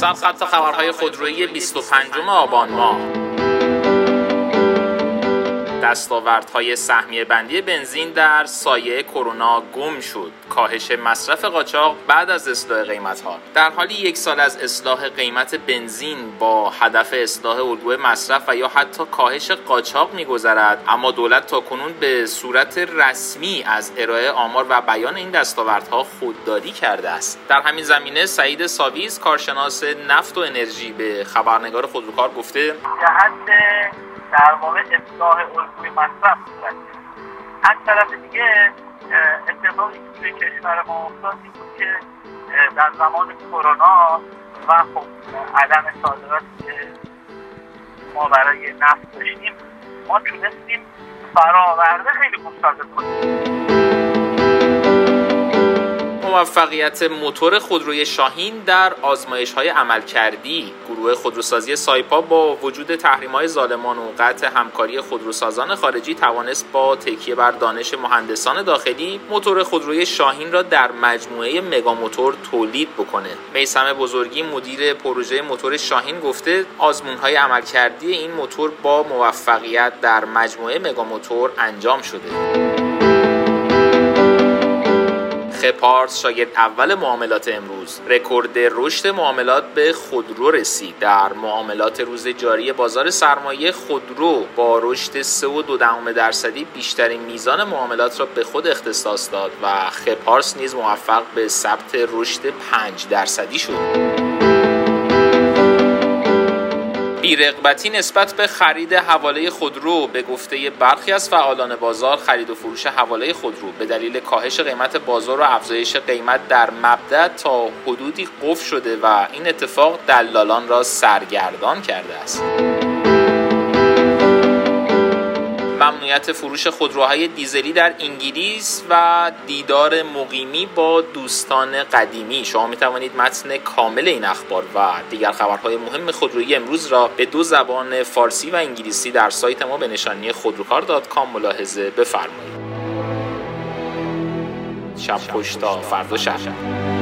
سرخط خبرهای خودرویی 25 آبان ماه. دستاوردهای سهمیه بندی بنزین در سایه کرونا گم شد. کاهش مصرف قاچاق بعد از اصلاح قیمت‌ها. در حالی یک سال از اصلاح قیمت بنزین با هدف اصلاح الگوی مصرف و یا حتی کاهش قاچاق می‌گذرد، اما دولت تاکنون به صورت رسمی از ارائه آمار و بیان این دستاوردها خودداری کرده است. در همین زمینه سعید ساویز، کارشناس نفت و انرژی، به خبرنگار خودروکار گفته در واقع اصلاح الگوی مصرف صورت گرفت. از طرف دیگه اتفاقی که توی کشور ما افتاد این بود که در زمان کرونا و خب عدم صادراتی که ما برای نفت داشتیم، ما تونستیم فراورده خیلی خوب صادر کنیم. موفقیت موتور خودروی شاهین در آزمایش‌های عملکردی. گروه خودروسازی سایپا با وجود تحریم‌های ظالمان و قطع همکاری خودروسازان خارجی توانست با تکیه بر دانش مهندسان داخلی موتور خودروی شاهین را در مجموعه مگاموتور تولید بکنه. میثم بزرگی، مدیر پروژه موتور شاهین، گفته آزمون‌های عملکردی این موتور با موفقیت در مجموعه مگاموتور انجام شده. خپارس شاگرد اول معاملات امروز. رکورد رشد معاملات به خودرو رسید. در معاملات روز جاری بازار سرمایه، خودرو با رشد 3.2% بیشترین میزان معاملات را به خود اختصاص داد و خپارس نیز موفق به ثبت رشد 5% شد. بی‌رغبتی نسبت به خرید حواله خودرو. به گفته برخی از فعالان بازار، خرید و فروش حواله خودرو به دلیل کاهش قیمت بازار و افزایش قیمت در مبدأ تا حدودی قفل شده و این اتفاق دلالان را سرگردان کرده است. ممنوعیت فروش خودروهای دیزلی در انگلیس و دیدار مقیمی با دوستان قدیمی. شما می توانید متن کامل این اخبار و دیگر خبرهای مهم خودرویی امروز را به 2 زبان فارسی و انگلیسی در سایت ما به نشانی خودروکار.com ملاحظه بفرمایید. شب خوش تا فردا شب.